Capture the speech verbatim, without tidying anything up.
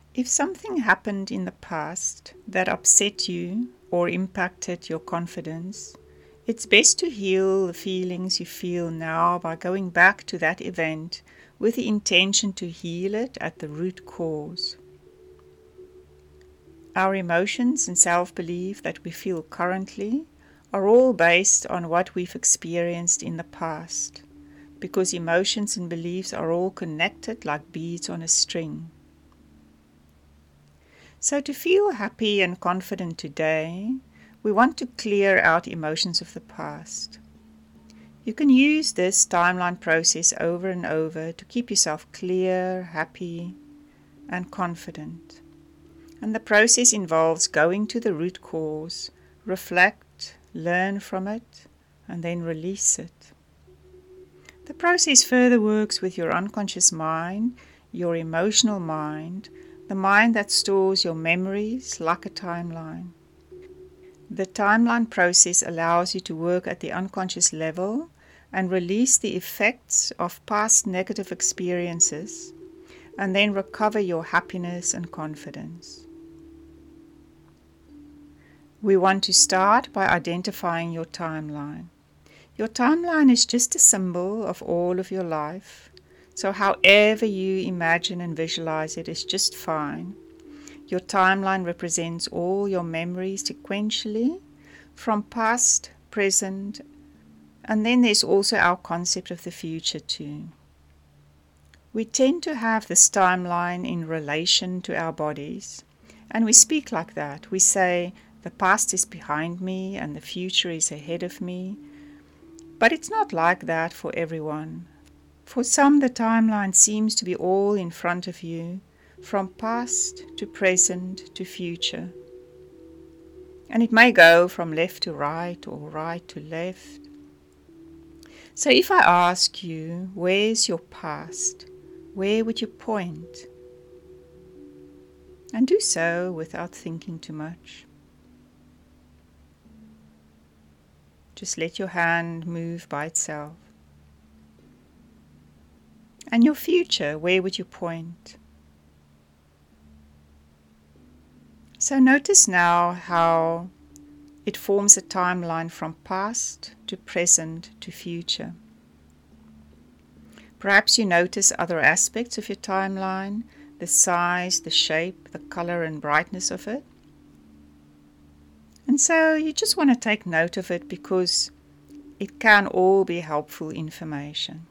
If something happened in the past that upset you or impacted your confidence, it's best to heal the feelings you feel now by going back to that event with the intention to heal it at the root cause. Our emotions and self-belief that we feel currently are all based on what we've experienced in the past, because emotions and beliefs are all connected like beads on a string. So to feel happy and confident today, we want to clear out emotions of the past. You can use this timeline process over and over to keep yourself clear, happy, and confident. And the process involves going to the root cause, reflect, learn from it, and then release it. The process further works with your unconscious mind, your emotional mind, the mind that stores your memories like a timeline. The timeline process allows you to work at the unconscious level and release the effects of past negative experiences, and then recover your happiness and confidence. We want to start by identifying your timeline. Your timeline is just a symbol of all of your life. So however you imagine and visualize it is just fine. Your timeline represents all your memories sequentially from past, present, and then there's also our concept of the future too. We tend to have this timeline in relation to our bodies, and we speak like that. We say, the past is behind me and the future is ahead of me. But it's not like that for everyone. For some, the timeline seems to be all in front of you, from past to present to future. And it may go from left to right or right to left. So if I ask you, where's your past? Where would you point? And do so without thinking too much. Just let your hand move by itself. And your future, where would you point? So notice now how it forms a timeline from past to present to future. Perhaps you notice other aspects of your timeline, the size, the shape, the color and brightness of it. And so you just want to take note of it because it can all be helpful information.